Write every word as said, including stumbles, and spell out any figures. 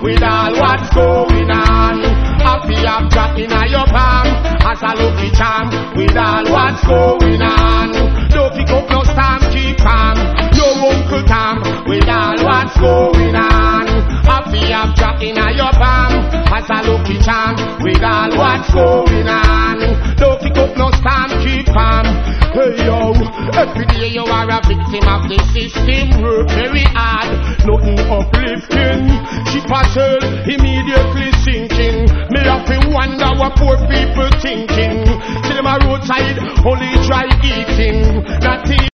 with all what's going on. Happy I'm drop in your palm as a lucky charm with all what's going on. Don't pick up no storm, keep calm. No Uncle Tom with all what's going on. Happy I'm drop in your palm as a lucky charm with all what's going on. Don't pick up no storm, keep calm. Hey yo, every day you are a victim of the system. Work very hard, nothing uplifting. Ship a sail, immediately sinking. Me have to wonder what poor people thinking. See them a roadside, only try eating. Not